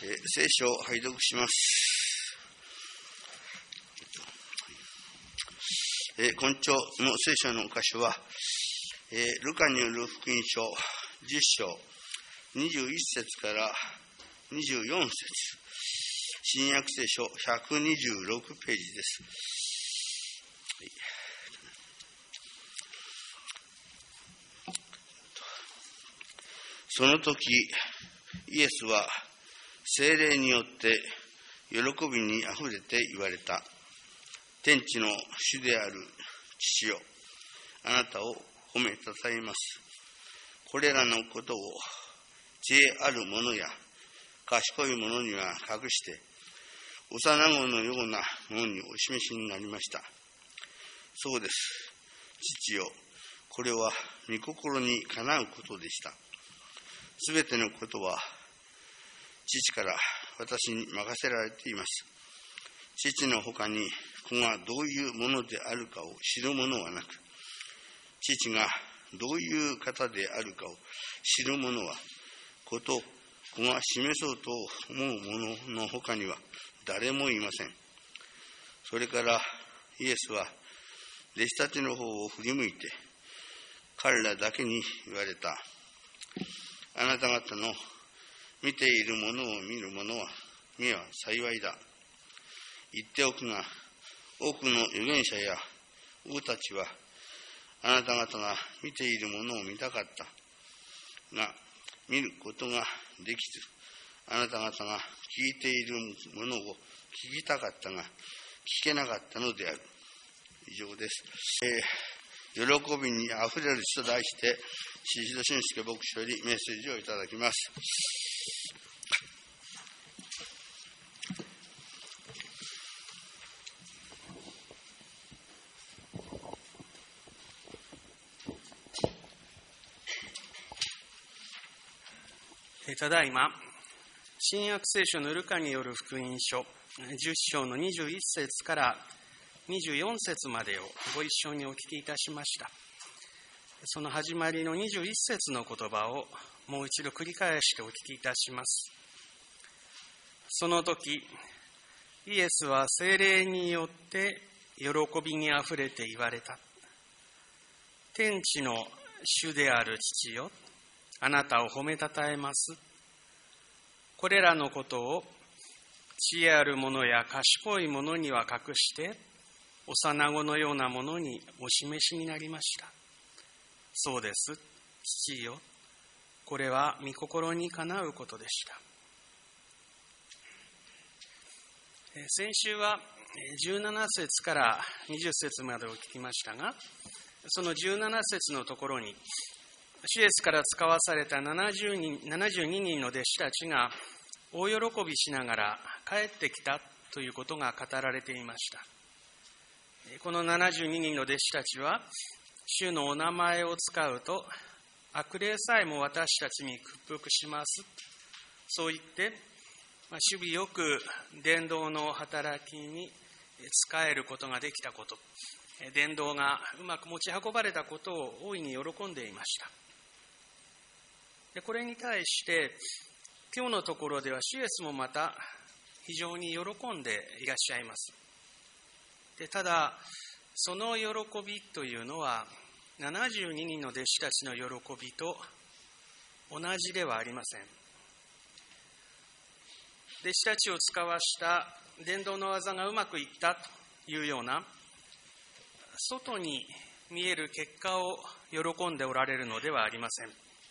聖書を拝読します。今朝の聖書の箇所は、ルカによる福音書10章21節から24節、新約聖書126ページです。その時、イエスは聖霊によって喜びにあふれて言われた。天地の主である父よ、あなたを褒めたたえます。これらのことを知恵ある者や賢い者には隠して、幼子のようなものにお示しになりました。そうです。父よ、これは御心にかなうことでした。すべてのことは父から私に任せられています。父のほかに子がどういうものであるかを知るものはなく、父がどういう方であるかを知る者は、子と子が示そうと思う者のほかには誰もいません。それからイエスは弟子たちの方を振り向いて、彼らだけに言われた。あなた方の見ているものを見る者は目は幸いだ。言っておくが、多くの預言者や王たちはあなた方が見ているものを見たかったが、見ることができず、あなた方が聞いているものを聞きたかったが聞けなかったのである。以上です。喜びにあふれる人と題して、宍戸俊介牧師よりメッセージをいただきます。 ただいま、新約聖書のルカによる福音書10章の21節から24節までをご一緒にお聞きいたしました。その始まりの21節の言葉をもう一度繰り返してお聞きいたします。その時、イエスは聖霊によって喜びにあふれて言われた。天地の主である父よ、あなたを褒めたたえます。これらのことを知恵ある者や賢い者には隠して、幼子のようなものにお示しになりました。そうです、父よ。これは御心にかなうことでした。先週は17節から20節までを聞きましたが、その17節のところに、主イエスから使わされた72人の弟子たちが大喜びしながら帰ってきたということが語られていました。この72人の弟子たちは、主のお名前を使うと悪霊さえも私たちに屈服します。そう言って、守備よく伝道の働きに仕えることができたこと、伝道がうまく持ち運ばれたことを大いに喜んでいました。でこれに対して今日のところでは主イエスもまた非常に喜んでいらっしゃいます。でただその喜びというのは72人の弟子たちの喜びと同じではありません。弟子たちを使わした伝道の技がうまくいったというような外に見える結果を喜んでおられるのではありません。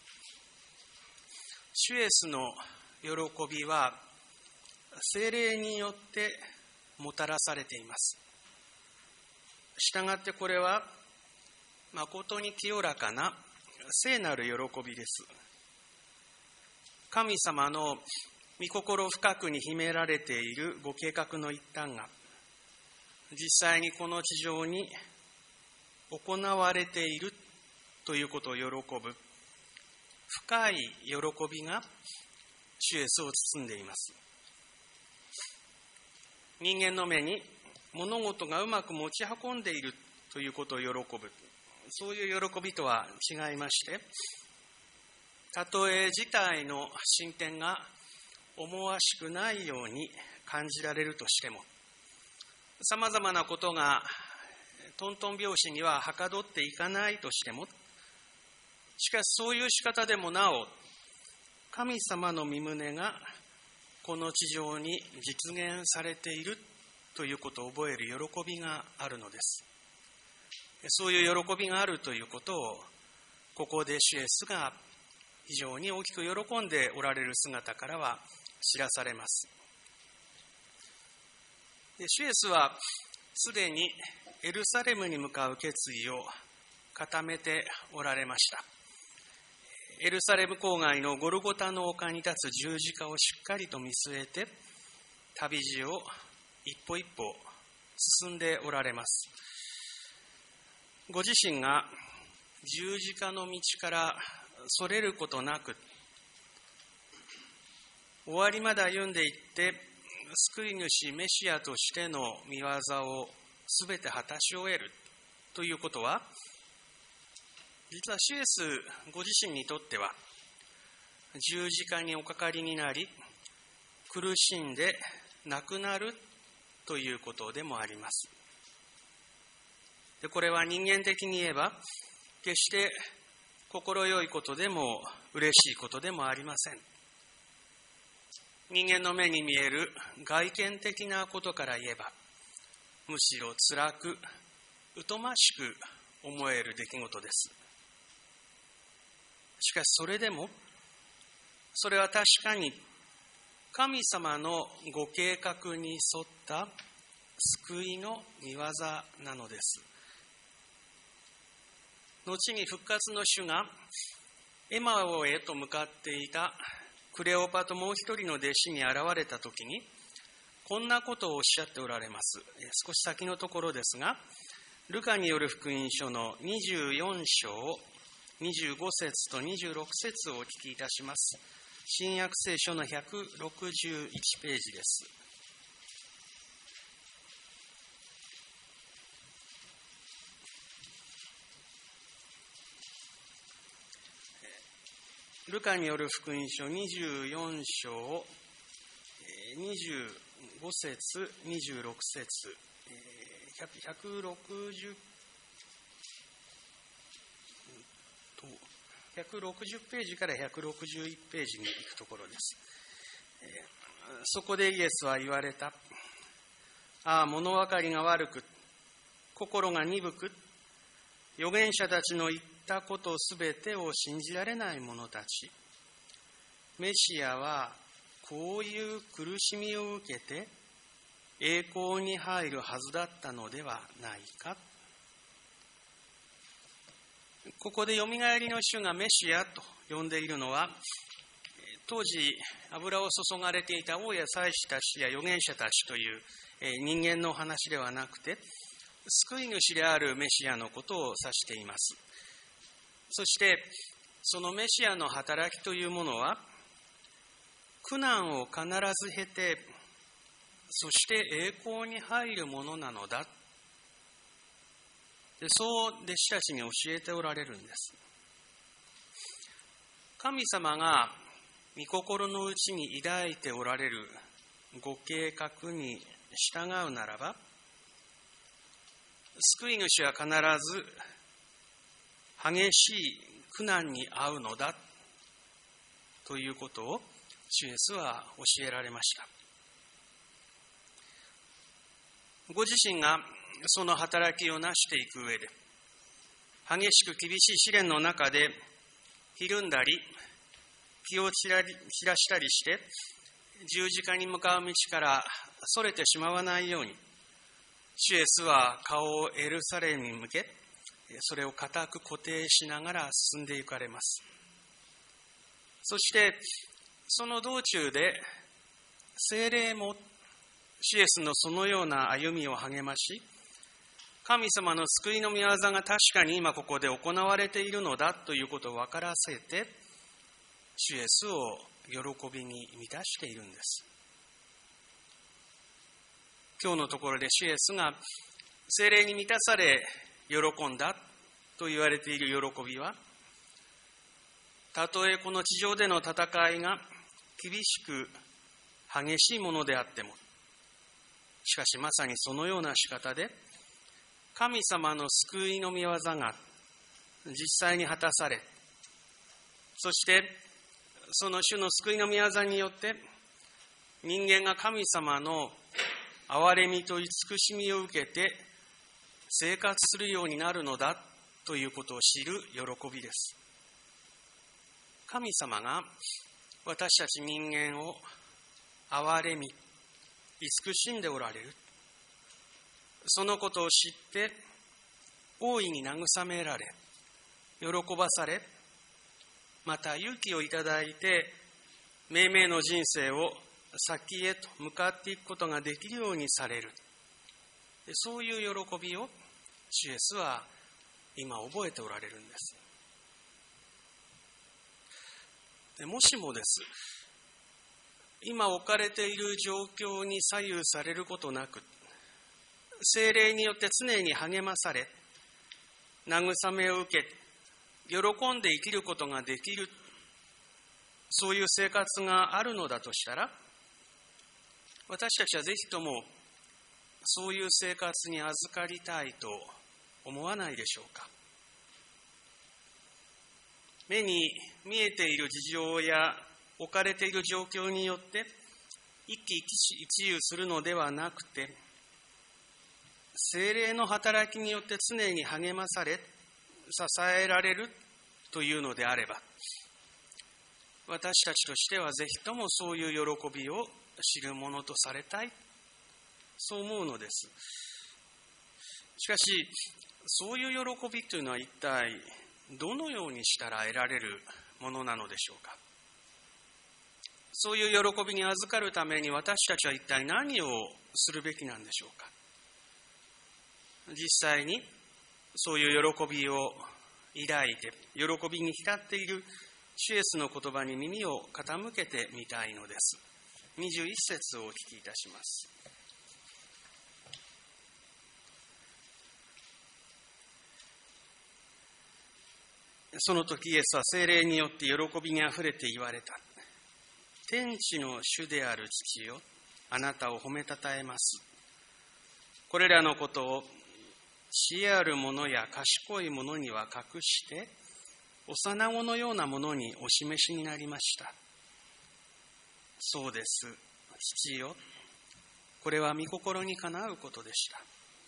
主イエスの喜びは聖霊によってもたらされています。したがってこれは誠に清らかな聖なる喜びです。神様の御心深くに秘められているご計画の一端が実際にこの地上に行われているということを喜ぶ深い喜びが主イエスを包んでいます。人間の目に物事がうまく持ち運んでいるということを喜ぶ、そういう喜びとは違いまして、たとえ事態の進展が思わしくないように感じられるとしても、さまざまなことがトントン拍子にははかどっていかないとしても、しかしそういう仕方でもなお、神様の御胸がこの地上に実現されているということを覚える喜びがあるのです。そういう喜びがあるということを、ここで主イエスが非常に大きく喜んでおられる姿からは知らされます。主イエスはすでにエルサレムに向かう決意を固めておられました。エルサレム郊外のゴルゴタの丘に立つ十字架をしっかりと見据えて、旅路を一歩一歩進んでおられます。ご自身が十字架の道からそれることなく、終わりまで歩んでいって、救い主メシアとしての御業をすべて果たし終えるということは、実は主イエスご自身にとっては、十字架におかかりになり、苦しんで亡くなるということでもあります。で、これは人間的に言えば、決して心よいことでも嬉しいことでもありません。人間の目に見える外見的なことから言えば、むしろ辛く、疎ましく思える出来事です。しかしそれでも、それは確かに神様のご計画に沿った救いの御業なのです。後に復活の主がエマオへと向かっていたクレオパともう一人の弟子に現れたときに、こんなことをおっしゃっておられます。少し先のところですが、ルカによる福音書の24章25節と26節をお聞きいたします。新約聖書の161ページです。ルカによる福音書24章25節26節160ページから161ページに行くところです。そこでイエスは言われた。ああ、物分かりが悪く、心が鈍く、預言者たちの言ったことすべてを信じられない者たち。メシアはこういう苦しみを受けて栄光に入るはずだったのではないか。ここでよみがえりの主がメシアと呼んでいるのは、当時油を注がれていた王や祭司たちや預言者たちという人間の話ではなくて、救い主であるメシアのことを指しています。そしてそのメシアの働きというものは、苦難を必ず経て、そして栄光に入るものなのだ。で、そう弟子たちに教えておられるんです。神様が御心のうちに抱いておられるご計画に従うならば、救い主は必ず激しい苦難に遭うのだということを主イエスは教えられました。ご自身がその働きを成していく上で、激しく厳しい試練の中でひるんだり気を散らしたりして、十字架に向かう道からそれてしまわないように、主イエスは顔をエルサレムに向け、それを固く固定しながら進んで行かれます。そしてその道中で聖霊も主イエスのそのような歩みを励まし、神様の救いの御業が確かに今ここで行われているのだということを分からせて、主イエスを喜びに満たしているんです。今日のところで主イエスが聖霊に満たされ喜んだと言われている喜びは、たとえこの地上での戦いが厳しく激しいものであっても、しかしまさにそのような仕方で、神様の救いの御業が実際に果たされ、そしてその主の救いの御業によって、人間が神様の憐れみと慈しみを受けて生活するようになるのだということを知る喜びです。神様が私たち人間を憐れみ、慈しんでおられる。そのことを知って大いに慰められ、喜ばされ、また勇気をいただいて命名の人生を先へと向かっていくことができるようにされる。そういう喜びを主イエスは今覚えておられるんです。もしもです、今置かれている状況に左右されることなく、聖霊によって常に励まされ、慰めを受け、喜んで生きることができる、そういう生活があるのだとしたら、私たちはぜひともそういう生活に預かりたいと思わないでしょうか。目に見えている事情や置かれている状況によって一喜一憂するのではなくて、聖霊の働きによって常に励まされ、支えられるというのであれば、私たちとしてはぜひともそういう喜びを知るものとされたい、そう思うのです。しかし、そういう喜びというのは一体どのようにしたら得られるものなのでしょうか。そういう喜びに預かるために私たちは一体何をするべきなんでしょうか。実際にそういう喜びを抱いて、喜びに浸っている主イエスの言葉に耳を傾けてみたいのです。21節をお聞きいたします。その時イエスは聖霊によって喜びにあふれて言われた。天地の主である父よ、あなたを褒めたたえます。これらのことを知恵ある者や賢い者には隠して、幼子のようなものにお示しになりました。そうです、父よ。これは御心にかなうことでした。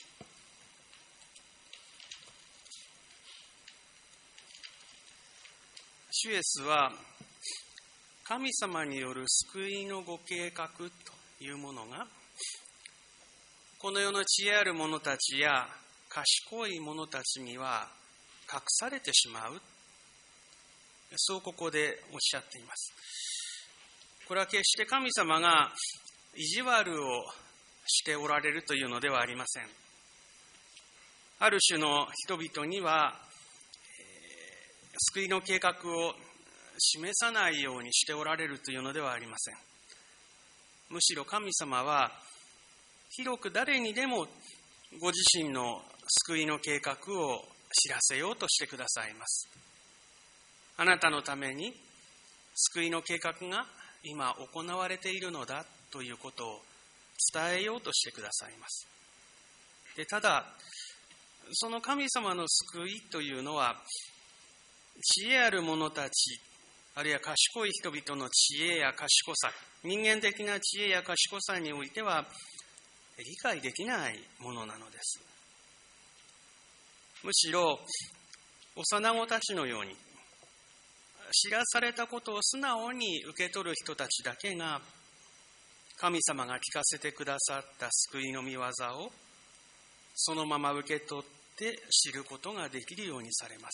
主イエスは神様による救いのご計画というものが、この世の知恵ある者たちや賢い者たちには隠されてしまう、そうここでおっしゃっています。これは決して神様が意地悪をしておられるというのではありません。ある種の人々には救いの計画を示さないようにしておられるというのではありません。むしろ神様は広く誰にでもご自身の救いの計画を知らせようとしてくださいます。あなたのために救いの計画が今行われているのだということを伝えようとしてくださいます。で、ただその神様の救いというのは、知恵ある者たち、あるいは賢い人々の知恵や賢さ、人間的な知恵や賢さにおいては理解できないものなのです。むしろ幼子たちのように知らされたことを素直に受け取る人たちだけが、神様が聞かせてくださった救いの御業をそのまま受け取って知ることができるようにされます。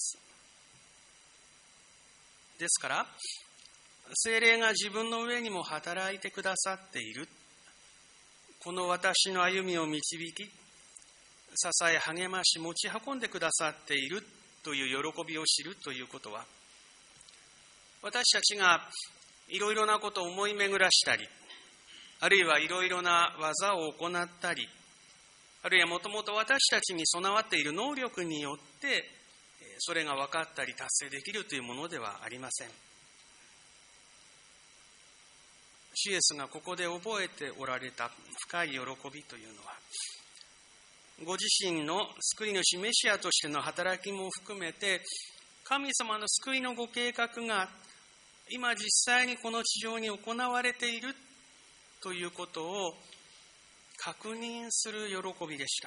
ですから聖霊が自分の上にも働いてくださっている、この私の歩みを導き、支え励まし持ち運んでくださっているという喜びを知るということは、私たちがいろいろなことを思い巡らしたり、あるいはいろいろな技を行ったり、あるいはもともと私たちに備わっている能力によってそれが分かったり達成できるというものではありません。 主イエスがここで覚えておられた深い喜びというのは、ご自身の救い主メシアとしての働きも含めて、神様の救いのご計画が今実際にこの地上に行われているということを確認する喜びでした。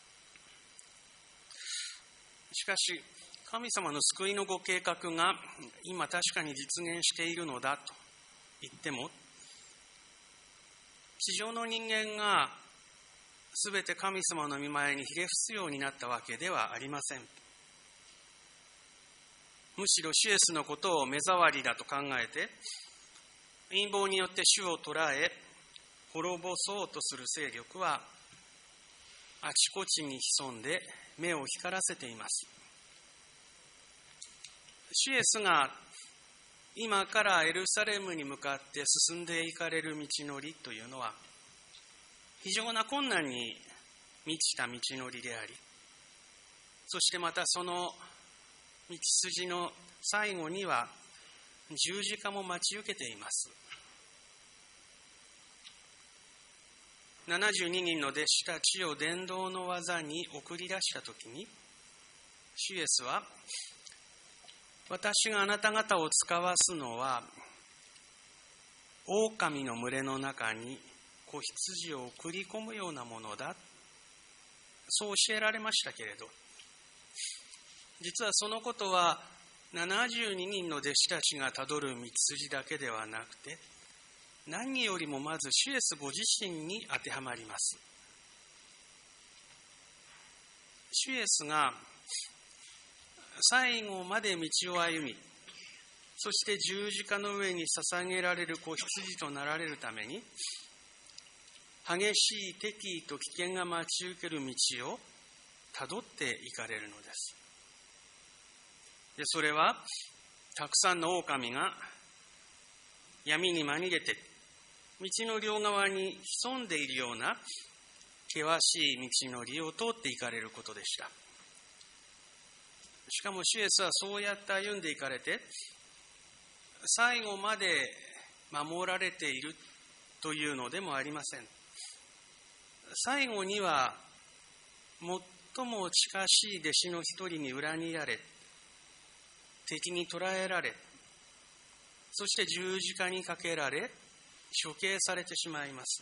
しかし、神様の救いのご計画が今確かに実現しているのだと言っても、地上の人間がすべて神様の御前にひれ伏すようになったわけではありません。むしろ主イエスのことを目障りだと考えて、陰謀によって主を捕らえ滅ぼそうとする勢力はあちこちに潜んで目を光らせています。主イエスが今からエルサレムに向かって進んでいかれる道のりというのは、非常な困難に満ちた道のりであり、そしてまたその道筋の最後には十字架も待ち受けています。72人の弟子たちを伝道の技に送り出したときに、主イエスは、私があなた方を使わすのは、狼の群れの中に子羊を送り込むようなものだ、そう教えられましたけれど、実はそのことは72人の弟子たちがたどる道筋だけではなくて、何よりもまず主イエスご自身に当てはまります。主イエスが最後まで道を歩み、そして十字架の上に捧げられる子羊となられるために、激しい敵意と危険が待ち受ける道をたどっていかれるのです。で、それはたくさんの狼が闇に紛れて道の両側に潜んでいるような険しい道のりを通っていかれることでした。しかも主イエスはそうやって歩んでいかれて、最後まで守られているというのでもありません。最後には最も近しい弟子の一人に裏切られ、敵に捕らえられ、そして十字架にかけられ、処刑されてしまいます。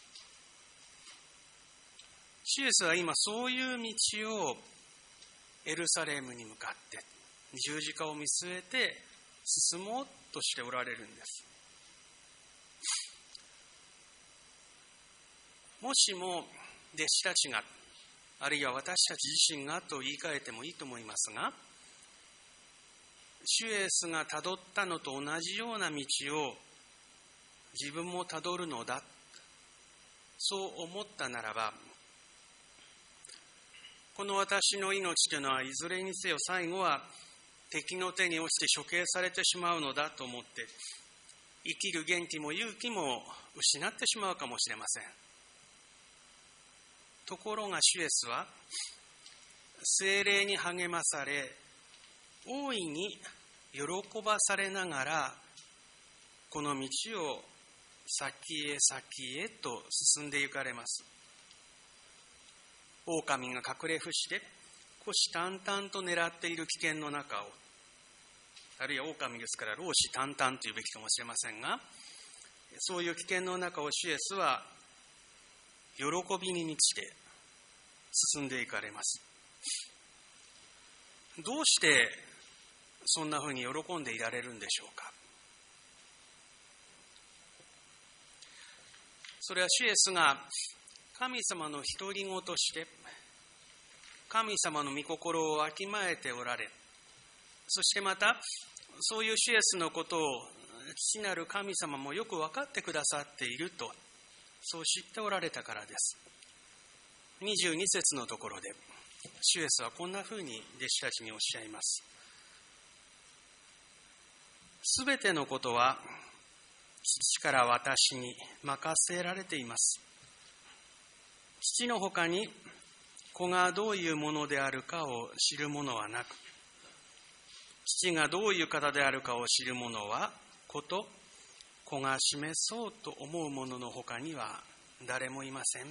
主イエスは今そういう道をエルサレムに向かって十字架を見据えて進もうとしておられるんです。もしも弟子たちが、あるいは私たち自身がと言い換えてもいいと思いますが、主イエスがたどったのと同じような道を自分もたどるのだ、そう思ったならば、この私の命というのはいずれにせよ最後は敵の手に落ちて処刑されてしまうのだと思って、生きる元気も勇気も失ってしまうかもしれません。ところが主イエスは聖霊に励まされ、大いに喜ばされながらこの道を先へ先へと進んで行かれます。狼が隠れ伏して虎視眈々と狙っている危険の中を、あるいは狼ですから老子眈々というべきかもしれませんが、そういう危険の中を主イエスは喜びに満ちて進んでいかれます。どうしてそんなふうに喜んでいられるんでしょうか。それは主イエスが神様の独り子として神様の御心をわきまえておられ、そしてまたそういう主イエスのことを父なる神様もよく分かってくださっていると、そう知っておられたからです。22節のところで主イエスはこんなふうに弟子たちにおっしゃいます。すべてのことは父から私に任せられています。父の他に子がどういうものであるかを知るものはなく、父がどういう方であるかを知るものは子と子が示そうと思う者の他には誰もいません。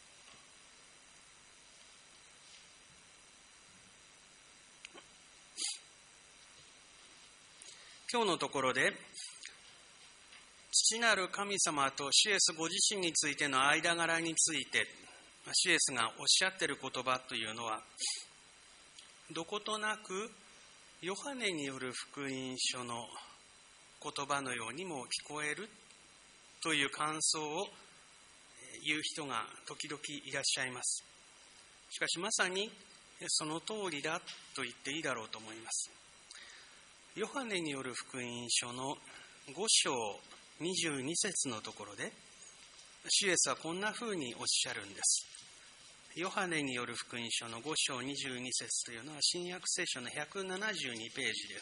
今日のところで、父なる神様と主イエスご自身についての間柄について、主イエスがおっしゃっている言葉というのは、どことなくヨハネによる福音書の言葉のようにも聞こえるという感想を言う人が時々いらっしゃいます。しかしまさにその通りだと言っていいだろうと思います。ヨハネによる福音書の5章22節のところで、主イエスはこんなふうにおっしゃるんです。ヨハネによる福音書の5章22節というのは新約聖書の172ページです。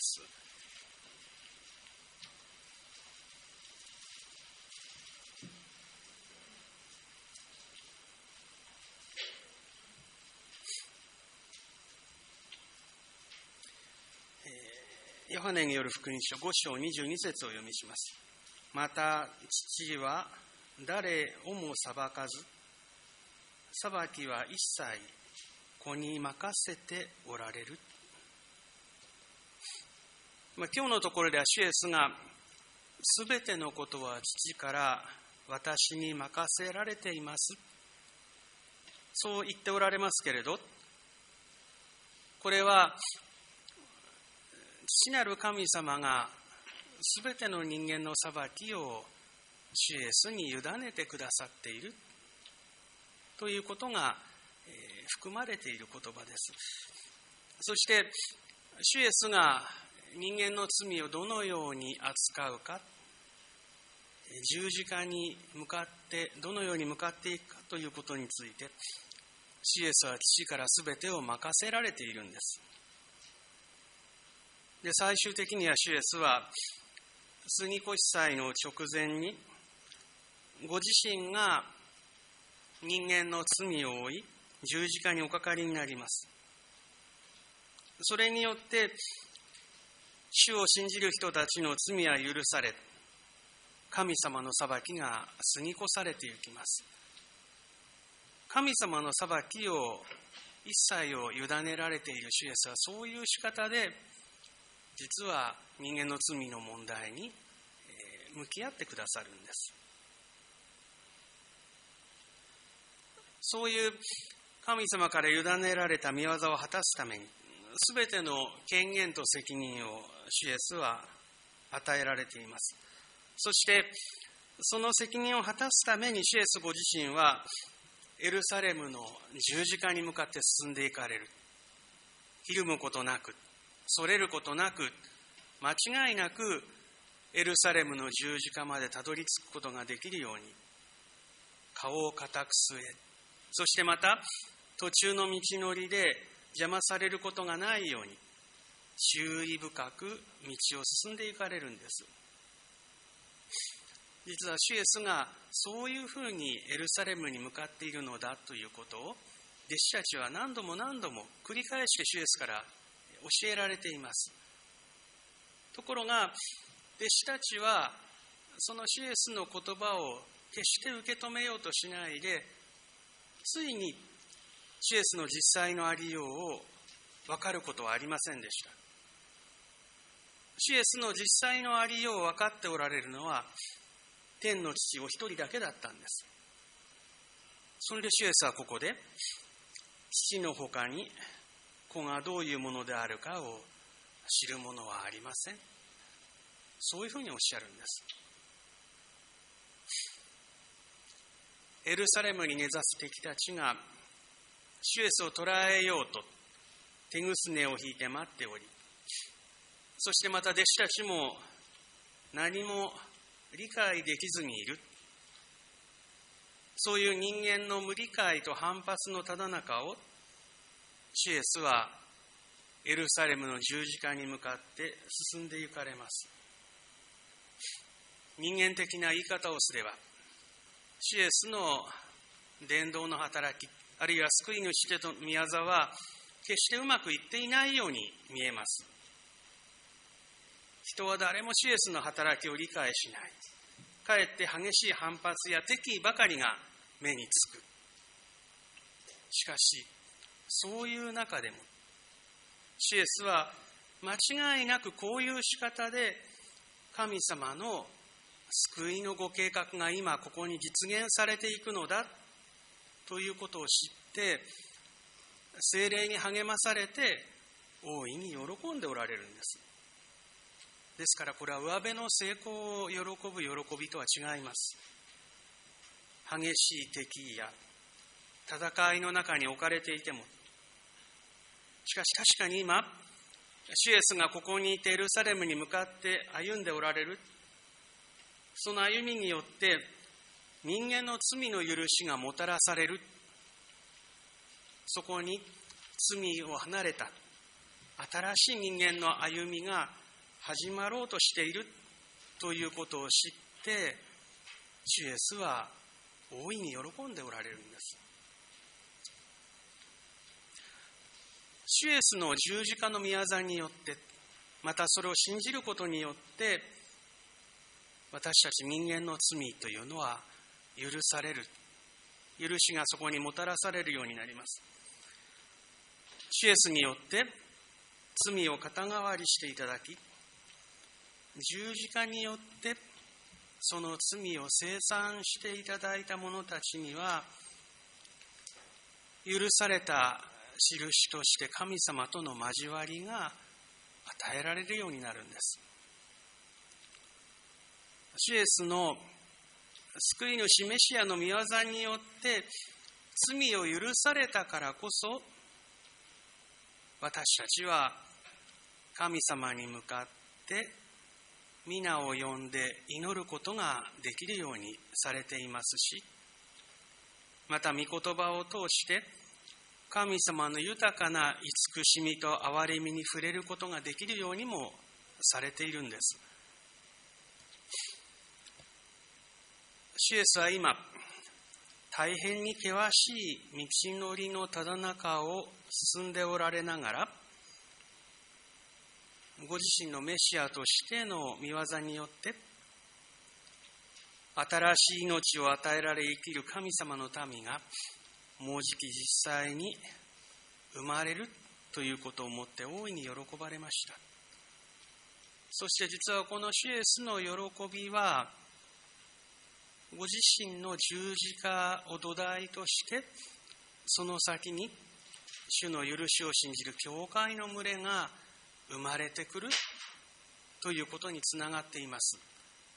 ヨハネによる福音書5章22節を読みします。また父は誰をも裁かず、裁きは一切子に任せておられる。今日のところでは主イエスがすべてのことは父から私に任せられています、そう言っておられますけれど、これは父なる神様がすべての人間の裁きを主イエスに委ねてくださっているということが含まれている言葉です。そして主イエスが人間の罪をどのように扱うか、十字架に向かってどのように向かっていくかということについて、主イエスは父からすべてを任せられているんです。で、最終的には主イエスは杉越祭の直前にご自身が人間の罪を負い十字架におかかりになります。それによって主を信じる人たちの罪は許され、神様の裁きが過ぎ越されていきます。神様の裁きを一切を委ねられている主イエスはそういう仕方で実は人間の罪の問題に向き合ってくださるんです。そういう神様から委ねられた御業を果たすために、すべての権限と責任を主イエスは与えられています。そしてその責任を果たすために主イエスご自身はエルサレムの十字架に向かって進んでいかれる。ひるむことなく、それることなく、間違いなくエルサレムの十字架までたどり着くことができるように顔を固く据え、そしてまた途中の道のりで邪魔されることがないように注意深く道を進んでいかれるんです。実は主イエスがそういうふうにエルサレムに向かっているのだということを弟子たちは何度も何度も繰り返して主イエスから教えられています。ところが弟子たちはその主イエスの言葉を決して受け止めようとしないで、ついに主イエスの実際のありようを分かることはありませんでした。主イエスの実際のありようを分かっておられるのは天の父お一人だけだったんです。それで主イエスはここで父の他に子がどういうものであるかを知るものはありません、そういうふうにおっしゃるんです。エルサレムに根ざす敵たちが主イエスを捕らえようと手ぐすねを引いて待っており、そしてまた弟子たちも何も理解できずにいる、そういう人間の無理解と反発のただ中を主イエスはエルサレムの十字架に向かって進んで行かれます。人間的な言い方をすれば、主イエスの伝道の働き、あるいは救い主と御業は決してうまくいっていないように見えます。人は誰も主イエスの働きを理解しない。 かえって激しい反発や敵意ばかりが目につく。しかし、そういう中でも、主イエスは間違いなくこういう仕方で神様の救いのご計画が今ここに実現されていくのだということを知って、聖霊に励まされて大いに喜んでおられるんです。ですからこれは上辺の成功を喜ぶ喜びとは違います。激しい敵意や戦いの中に置かれていても、しかし確かに今、主イエスがここにいてエルサレムに向かって歩んでおられる。その歩みによって人間の罪の許しがもたらされる。そこに罪を離れた新しい人間の歩みが始まろうとしているということを知って、主イエスは大いに喜んでおられるんです。主イエスの十字架の御業によって、またそれを信じることによって、私たち人間の罪というのは許される。許しがそこにもたらされるようになります。主イエスによって罪を肩代わりしていただき、十字架によってその罪を清算していただいた者たちには、許された印として神様との交わりが与えられるようになるんです。主イエスの救い主メシアの御業によって罪を許されたからこそ、私たちは神様に向かって皆を呼んで祈ることができるようにされていますし、また御言葉を通して神様の豊かな慈しみと憐れみに触れることができるようにもされているんです。主イエスは今、大変に険しい道のりのただ中を進んでおられながら、ご自身のメシアとしての御業によって、新しい命を与えられ生きる神様の民が、もうじき実際に生まれるということをもって大いに喜ばれました。そして実はこの主イエスの喜びは、ご自身の十字架を土台として、その先に主の許しを信じる教会の群れが生まれてくるということにつながっています。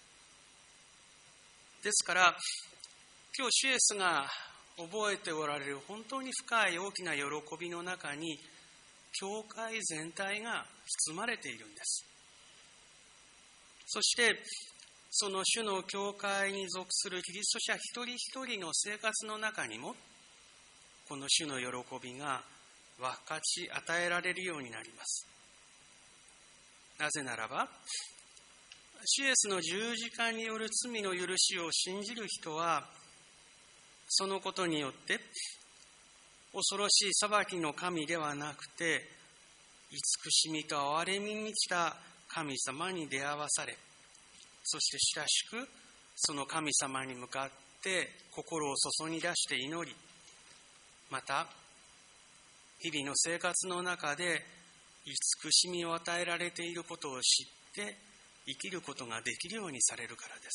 ですから、今日主イエスが覚えておられる本当に深い大きな喜びの中に、教会全体が包まれているんです。そして、その主の教会に属するキリスト者一人一人の生活の中にも、この主の喜びが分かち与えられるようになります。なぜならば、主イエスの十字架による罪の許しを信じる人は、そのことによって恐ろしい裁きの神ではなくて、慈しみと憐れみに満ちた神様に出会わされ、そして親しくその神様に向かって心を注ぎ出して祈り、また日々の生活の中で慈しみを与えられていることを知って生きることができるようにされるからです。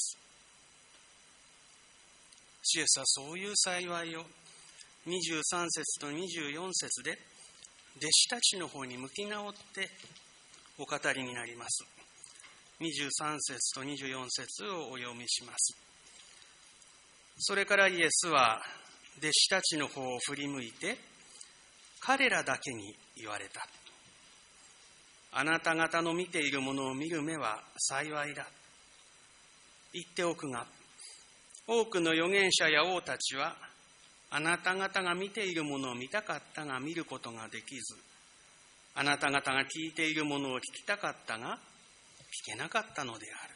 主イエスはそういう幸いを23節と24節で弟子たちの方に向き直ってお語りになります。23節と24節をお読みします。それからイエスは弟子たちの方を振り向いて彼らだけに言われた。あなた方の見ているものを見る目は幸いだ。言っておくが、多くの預言者や王たちはあなた方が見ているものを見たかったが見ることができず、あなた方が聞いているものを聞きたかったが聞けなかったのである。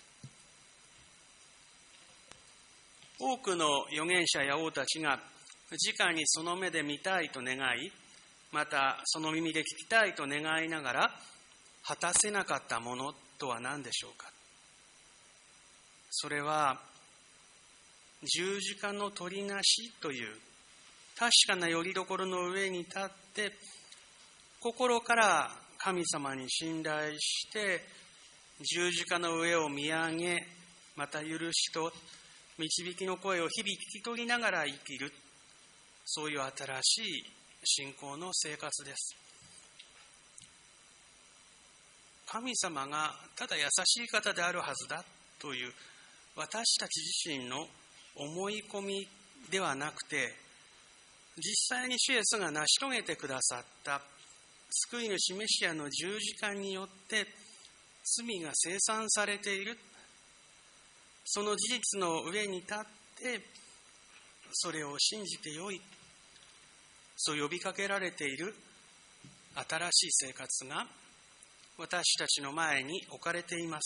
多くの預言者や王たちが直にその目で見たいと願い、またその耳で聞きたいと願いながら果たせなかったものとは何でしょうか。それは十字架の取りなしという確かな拠り所の上に立って、心から神様に信頼して十字架の上を見上げ、また許しと導きの声を日々聞き取りながら生きる、そういう新しい信仰の生活です。神様がただ優しい方であるはずだという私たち自身の思い込みではなくて、実際に主イエスが成し遂げてくださった救い主メシアの十字架によって罪が清算されている、その事実の上に立ってそれを信じてよい、そう呼びかけられている新しい生活が私たちの前に置かれています。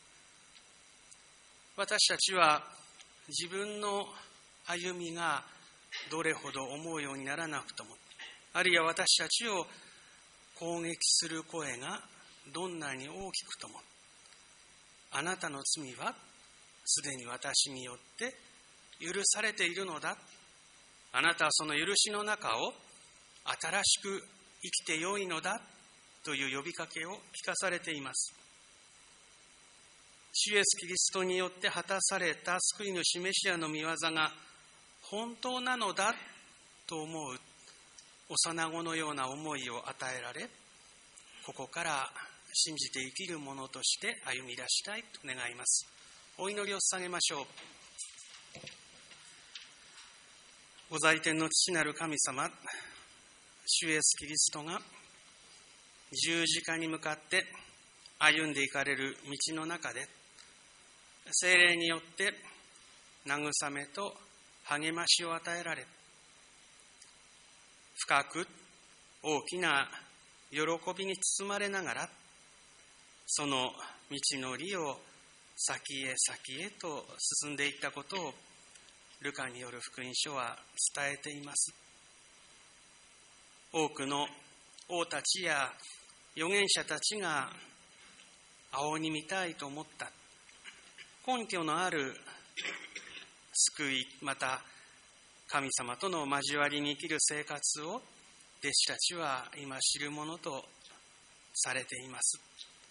私たちは自分の歩みがどれほど思うようにならなくとも、あるいは私たちを攻撃する声がどんなに大きくとも、あなたの罪はすでに私によって許されているのだ、あなたはその許しの中を新しく生きてよいのだという呼びかけを聞かされています。主イエスキリストによって果たされた救い主メシアの御業が本当なのだと思う幼子のような思いを与えられ、ここから信じて生きる者として歩み出したいと願います。お祈りを捧げましょう。ご在天の父なる神様、主イエスキリストが十字架に向かって歩んでいかれる道の中で、聖霊によって慰めと励ましを与えられ、深く大きな喜びに包まれながら、その道のりを先へ先へと進んでいったことをルカによる福音書は伝えています。多くの王たちや預言者たちが仰ぎ見たいと思った根拠のある救い、また神様との交わりに生きる生活を弟子たちは今知るものとされています。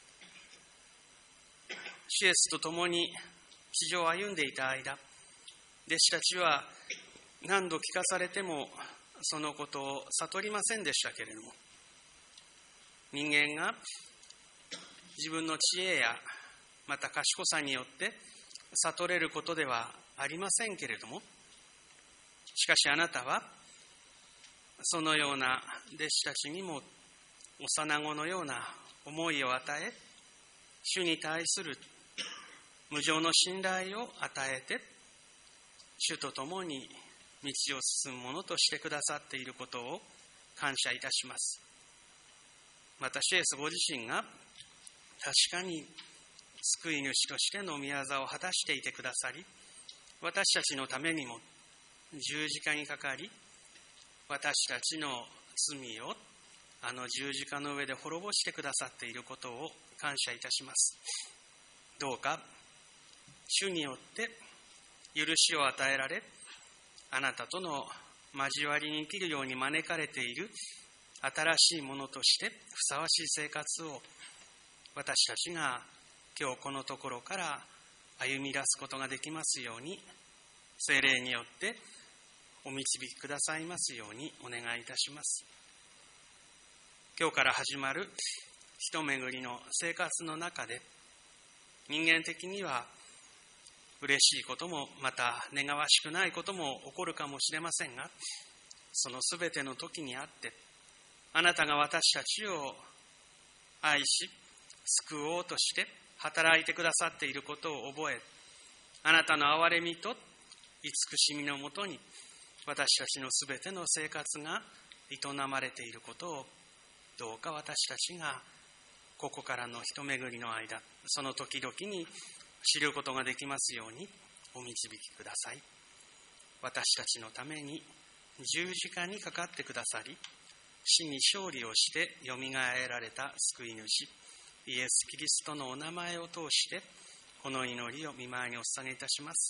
主イエスと共に地上を歩んでいた間、弟子たちは何度聞かされてもそのことを悟りませんでしたけれども、人間が自分の知恵やまた賢さによって悟れることではありませんけれども、しかしあなたはそのような弟子たちにも幼子のような思いを与え、主に対する無上の信頼を与えて、主と共に道を進むものとしてくださっていることを感謝いたします。また主イエスご自身が確かに救い主としての御業を果たしていてくださり、私たちのためにも十字架にかかり、私たちの罪をあの十字架の上で滅ぼしてくださっていることを感謝いたします。どうか主によって許しを与えられ、あなたとの交わりに生きるように招かれている新しいものとしてふさわしい生活を私たちが今日このところから歩み出すことができますように、聖霊によってお導きくださいますようにお願いいたします。今日から始まる一巡りの生活の中で、人間的には嬉しいこともまた願わしくないことも起こるかもしれませんが、そのすべての時にあってあなたが私たちを愛し救おうとして働いてくださっていることを覚え、あなたの憐れみと慈しみのもとに私たちのすべての生活が営まれていることを、どうか私たちがここからの一巡りの間、その時々に知ることができますようにお導きください。私たちのために十字架にかかってくださり、死に勝利をしてよみがえられた救い主イエス・キリストのお名前を通してこの祈りを御前にお捧げいたします。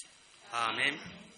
アーメン。